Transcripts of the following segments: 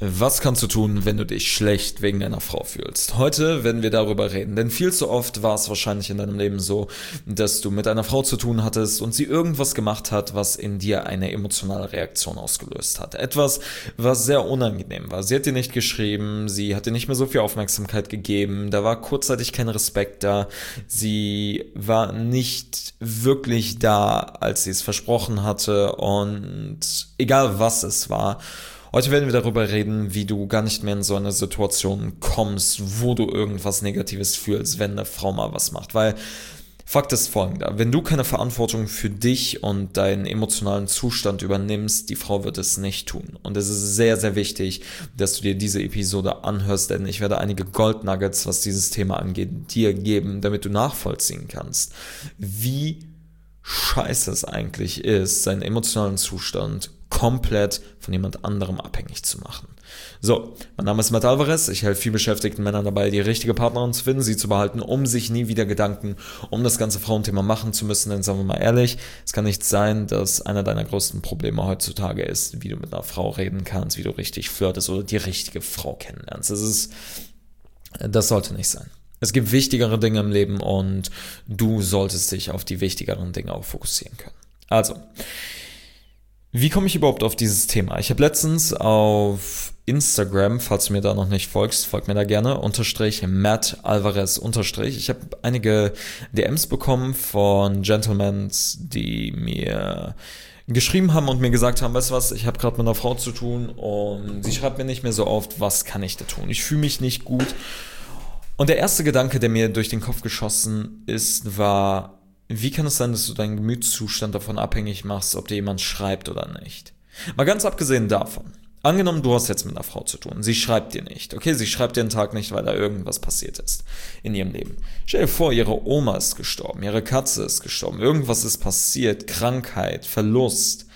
Was kannst du tun, wenn du dich schlecht wegen deiner Frau fühlst? Heute werden wir darüber reden, denn viel zu oft war es wahrscheinlich in deinem Leben so, dass du mit einer Frau zu tun hattest und sie irgendwas gemacht hat, was in dir eine emotionale Reaktion ausgelöst hat. Etwas, was sehr unangenehm war. Sie hat dir nicht geschrieben, sie hat dir nicht mehr so viel Aufmerksamkeit gegeben, da war kurzzeitig kein Respekt da, sie war nicht wirklich da, als sie es versprochen hatte und egal was es war. Heute werden wir darüber reden, wie du gar nicht mehr in so eine Situation kommst, wo du irgendwas Negatives fühlst, wenn eine Frau mal was macht. Weil Fakt ist folgender: Wenn du keine Verantwortung für dich und deinen emotionalen Zustand übernimmst, die Frau wird es nicht tun. Und es ist sehr, sehr wichtig, dass du dir diese Episode anhörst, denn ich werde einige Goldnuggets, was dieses Thema angeht, dir geben, damit du nachvollziehen kannst, wie scheiße es eigentlich ist, seinen emotionalen Zustand komplett von jemand anderem abhängig zu machen. So, mein Name ist Matt Alvarez, ich helfe vielbeschäftigten Männern dabei, die richtige Partnerin zu finden, sie zu behalten, um sich nie wieder Gedanken um das ganze Frauenthema machen zu müssen, denn sagen wir mal ehrlich, es kann nicht sein, dass einer deiner größten Probleme heutzutage ist, wie du mit einer Frau reden kannst, wie du richtig flirtest oder die richtige Frau kennenlernst. Das sollte nicht sein. Es gibt wichtigere Dinge im Leben und du solltest dich auf die wichtigeren Dinge auch fokussieren können. Also, wie komme ich überhaupt auf dieses Thema? Ich habe letztens auf Instagram, falls du mir da noch nicht folgst, folg mir da gerne, _Matt Alvarez _. Ich habe einige DMs bekommen von Gentlemen, die mir geschrieben haben und mir gesagt haben, weißt du was, ich habe gerade mit einer Frau zu tun und sie schreibt mir nicht mehr so oft, was kann ich da tun? Ich fühle mich nicht gut. Und der erste Gedanke, der mir durch den Kopf geschossen ist, war: Wie kann es sein, dass du deinen Gemütszustand davon abhängig machst, ob dir jemand schreibt oder nicht? Mal ganz abgesehen davon. Angenommen, du hast jetzt mit einer Frau zu tun. Sie schreibt dir nicht. Okay, sie schreibt dir einen Tag nicht, weil da irgendwas passiert ist in ihrem Leben. Stell dir vor, ihre Oma ist gestorben, ihre Katze ist gestorben, irgendwas ist passiert, Krankheit, Verlust.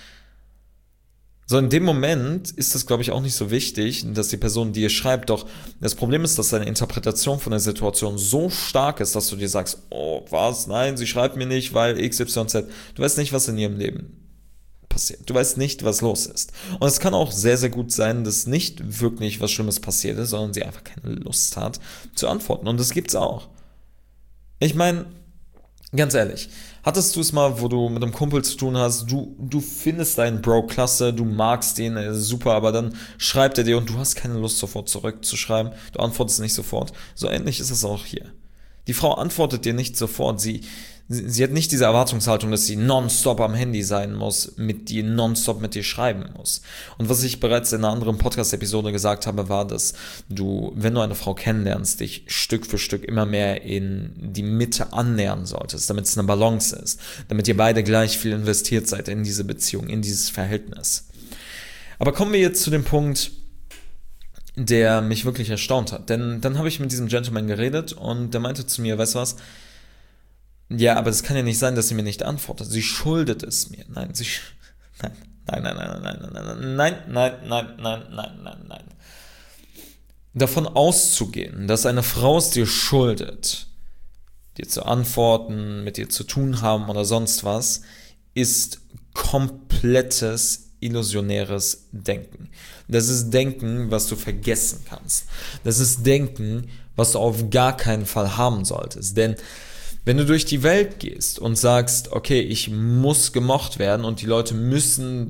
So, in dem Moment ist das, glaube ich, auch nicht so wichtig, dass die Person dir schreibt. Doch das Problem ist, dass deine Interpretation von der Situation so stark ist, dass du dir sagst, oh, was? Nein, sie schreibt mir nicht, weil XYZ. Du weißt nicht, was in ihrem Leben passiert. Du weißt nicht, was los ist. Und es kann auch sehr, sehr gut sein, dass nicht wirklich was Schlimmes passiert ist, sondern sie einfach keine Lust hat zu antworten. Und das gibt's auch. Ich meine, ganz ehrlich, hattest du es mal, wo du mit einem Kumpel zu tun hast, du findest deinen Bro klasse, du magst ihn, er ist super, aber dann schreibt er dir und du hast keine Lust sofort zurückzuschreiben, du antwortest nicht sofort. So ähnlich ist es auch hier. Die Frau antwortet dir nicht sofort, sie hat nicht diese Erwartungshaltung, dass sie nonstop am Handy sein muss, mit dir nonstop mit dir schreiben muss. Und was ich bereits in einer anderen Podcast-Episode gesagt habe, war, dass du, wenn du eine Frau kennenlernst, dich Stück für Stück immer mehr in die Mitte annähern solltest, damit es eine Balance ist, damit ihr beide gleich viel investiert seid in diese Beziehung, in dieses Verhältnis. Aber kommen wir jetzt zu dem Punkt, der mich wirklich erstaunt hat. Denn dann habe ich mit diesem Gentleman geredet und der meinte zu mir, weißt du was? Ja, aber es kann ja nicht sein, dass sie mir nicht antwortet. Sie schuldet es mir. Nein, nein. Davon auszugehen, dass eine Frau es dir schuldet, dir zu antworten, mit dir zu tun haben oder sonst was, ist komplettes illusionäres Denken. Das ist Denken, was du vergessen kannst. Das ist Denken, was du auf gar keinen Fall haben solltest. Denn wenn du durch die Welt gehst und sagst, okay, ich muss gemocht werden und die Leute müssen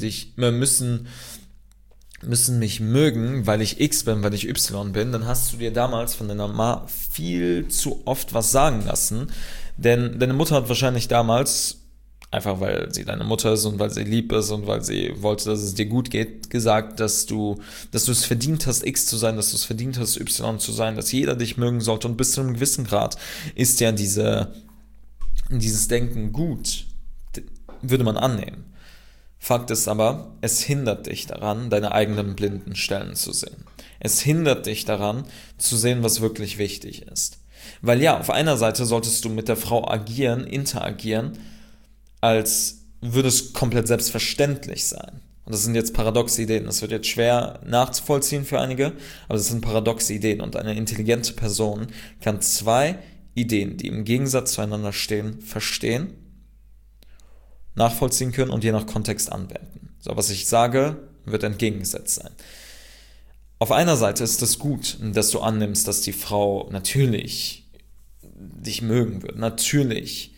mich mögen, weil ich X bin, weil ich Y bin, dann hast du dir damals von deiner Mama viel zu oft was sagen lassen. Denn deine Mutter hat wahrscheinlich damals, einfach weil sie deine Mutter ist und weil sie lieb ist und weil sie wollte, dass es dir gut geht, gesagt, dass du es verdient hast, X zu sein, dass du es verdient hast, Y zu sein, dass jeder dich mögen sollte. Und bis zu einem gewissen Grad ist ja dieses Denken gut, würde man annehmen. Fakt ist aber, es hindert dich daran, deine eigenen blinden Stellen zu sehen. Es hindert dich daran, zu sehen, was wirklich wichtig ist. Weil ja, auf einer Seite solltest du mit der Frau interagieren, als würde es komplett selbstverständlich sein. Und das sind jetzt paradoxe Ideen. Das wird jetzt schwer nachzuvollziehen für einige, aber das sind paradoxe Ideen. Und eine intelligente Person kann zwei Ideen, die im Gegensatz zueinander stehen, verstehen, nachvollziehen können und je nach Kontext anwenden. So, was ich sage, wird entgegengesetzt sein. Auf einer Seite ist es gut, dass du annimmst, dass die Frau natürlich dich mögen wird, natürlich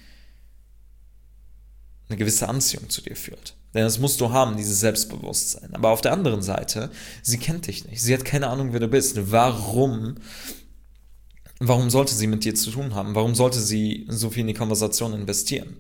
eine gewisse Anziehung zu dir führt. Denn das musst du haben, dieses Selbstbewusstsein. Aber auf der anderen Seite, sie kennt dich nicht. Sie hat keine Ahnung, wer du bist. Warum sollte sie mit dir zu tun haben? Warum sollte sie so viel in die Konversation investieren?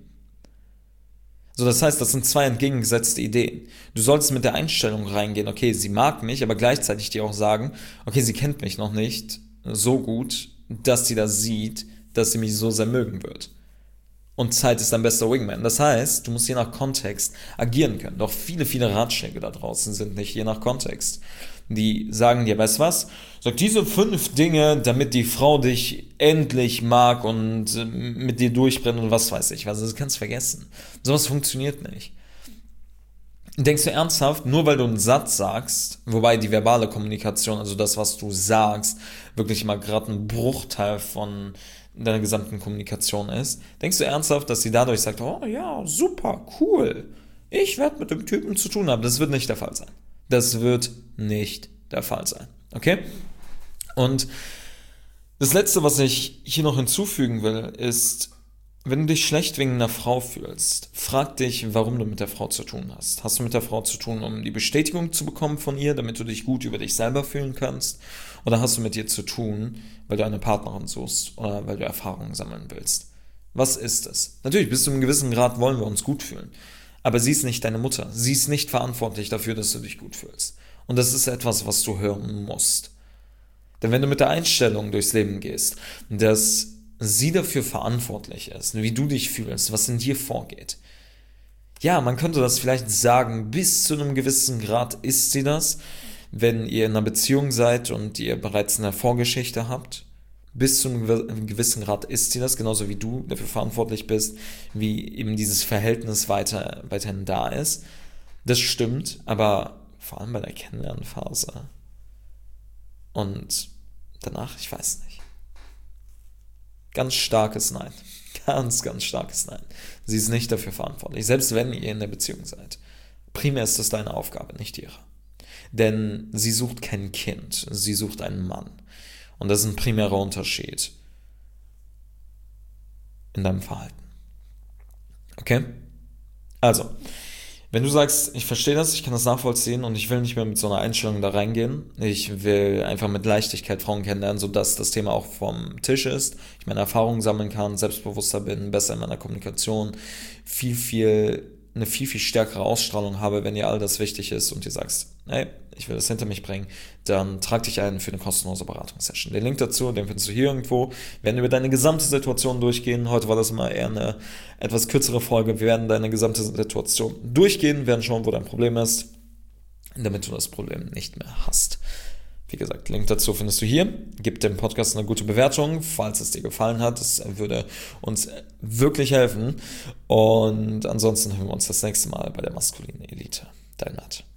So, das heißt, das sind zwei entgegengesetzte Ideen. Du solltest mit der Einstellung reingehen, okay, sie mag mich, aber gleichzeitig dir auch sagen, okay, sie kennt mich noch nicht so gut, dass sie das sieht, dass sie mich so sehr mögen wird. Und Zeit ist dein bester Wingman. Das heißt, du musst je nach Kontext agieren können. Doch viele, viele Ratschläge da draußen sind nicht je nach Kontext. Die sagen dir, weißt du was? Sag diese 5 Dinge, damit die Frau dich endlich mag und mit dir durchbrennt und was weiß ich. Also das kannst du vergessen. Sowas funktioniert nicht. Denkst du ernsthaft, nur weil du einen Satz sagst, wobei die verbale Kommunikation, also das, was du sagst, wirklich mal gerade ein Bruchteil von deiner gesamten Kommunikation ist, denkst du ernsthaft, dass sie dadurch sagt, oh ja, super, cool, ich werde mit dem Typen zu tun haben? Das wird nicht der Fall sein. Das wird nicht der Fall sein. Okay? Und das Letzte, was ich hier noch hinzufügen will, ist, wenn du dich schlecht wegen einer Frau fühlst, frag dich, warum du mit der Frau zu tun hast. Hast du mit der Frau zu tun, um die Bestätigung zu bekommen von ihr, damit du dich gut über dich selber fühlen kannst? Oder hast du mit ihr zu tun, weil du eine Partnerin suchst oder weil du Erfahrungen sammeln willst? Was ist es? Natürlich, bis zu einem gewissen Grad wollen wir uns gut fühlen. Aber sie ist nicht deine Mutter. Sie ist nicht verantwortlich dafür, dass du dich gut fühlst. Und das ist etwas, was du hören musst. Denn wenn du mit der Einstellung durchs Leben gehst, dass sie dafür verantwortlich ist, wie du dich fühlst, was in dir vorgeht. Ja, man könnte das vielleicht sagen, bis zu einem gewissen Grad ist sie das, wenn ihr in einer Beziehung seid und ihr bereits eine Vorgeschichte habt. Bis zu einem gewissen Grad ist sie das, genauso wie du dafür verantwortlich bist, wie eben dieses Verhältnis weiterhin da ist. Das stimmt, aber vor allem bei der Kennenlernphase. Und danach, ich weiß nicht. Ganz starkes Nein. Ganz, ganz starkes Nein. Sie ist nicht dafür verantwortlich, selbst wenn ihr in der Beziehung seid. Primär ist das deine Aufgabe, nicht ihre. Denn sie sucht kein Kind, sie sucht einen Mann. Und das ist ein primärer Unterschied in deinem Verhalten. Okay? Also, wenn du sagst, ich verstehe das, ich kann das nachvollziehen und ich will nicht mehr mit so einer Einstellung da reingehen, ich will einfach mit Leichtigkeit Frauen kennenlernen, sodass das Thema auch vom Tisch ist, ich meine Erfahrungen sammeln kann, selbstbewusster bin, besser in meiner Kommunikation, eine viel, viel stärkere Ausstrahlung habe, wenn dir all das wichtig ist und dir sagst, hey, ich will das hinter mich bringen, dann trag dich ein für eine kostenlose Beratungssession. Den Link dazu, den findest du hier irgendwo. Wir werden über deine gesamte Situation durchgehen. Heute war das mal eher eine etwas kürzere Folge. Wir werden deine gesamte Situation durchgehen, werden schauen, wo dein Problem ist, damit du das Problem nicht mehr hast. Wie gesagt, Link dazu findest du hier. Gib dem Podcast eine gute Bewertung, falls es dir gefallen hat. Das würde uns wirklich helfen. Und ansonsten hören wir uns das nächste Mal bei der maskulinen Elite. Dein Matt.